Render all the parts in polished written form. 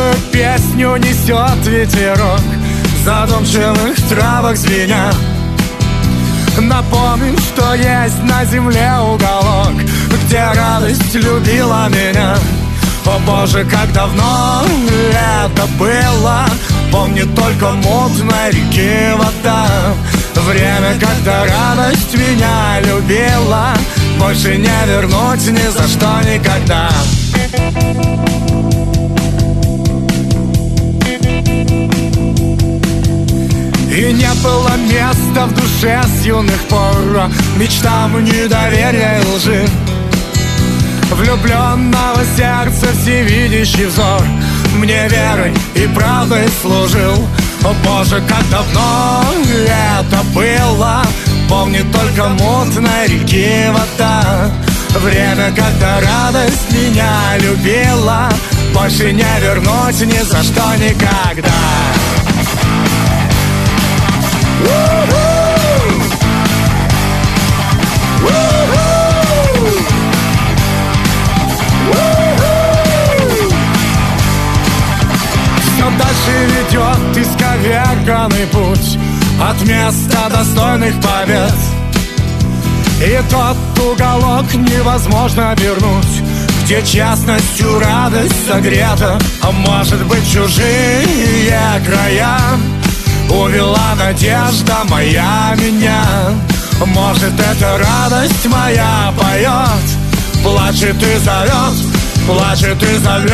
Грустную песню несет ветерок, в задумчивых травах звеня. Напомним, что есть на земле уголок, где радость любила меня. О боже, как давно это было, помнит только мутной реки вода. Время, когда радость меня любила, больше не вернуть ни за что никогда. И не было места в душе с юных пор мечтам недоверия и лжи. Влюбленного сердца всевидящий взор мне верой и правдой служил. О боже, как давно это было, помнит только мутной реки вода. Время, когда радость меня любила, больше не вернуть ни за что никогда. Все дальше ведет исковерканный путь от места достойных побед. И тот уголок невозможно вернуть, где честностью радость согрета. А может быть, чужие края увела надежда моя меня. Может, эта радость моя поет, плачет и зовет, плачет и зовет.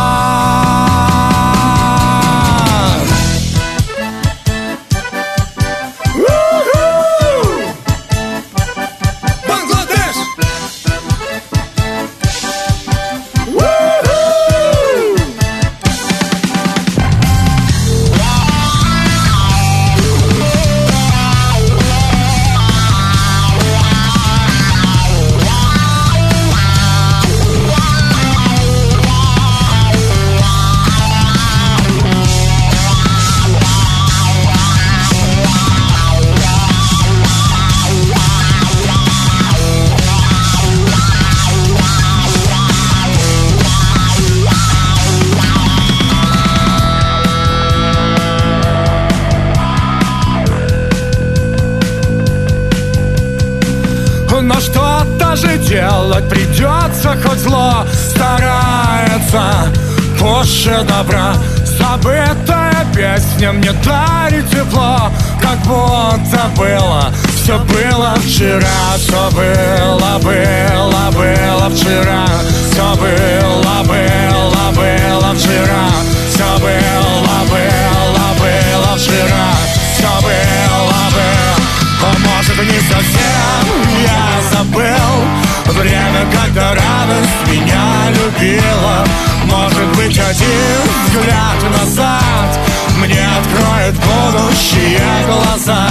Но что-то же делать придется, хоть зло старается больше добра. Забытая песня мне дарит тепло, как будто было, все было вчера. Все было, было, было вчера. Все было, было, было вчера. Все было, было, было вчера. Все было, было. А может, не совсем я забыл время, когда радость меня любила. Может быть, один взгляд назад мне откроет будущее глаза.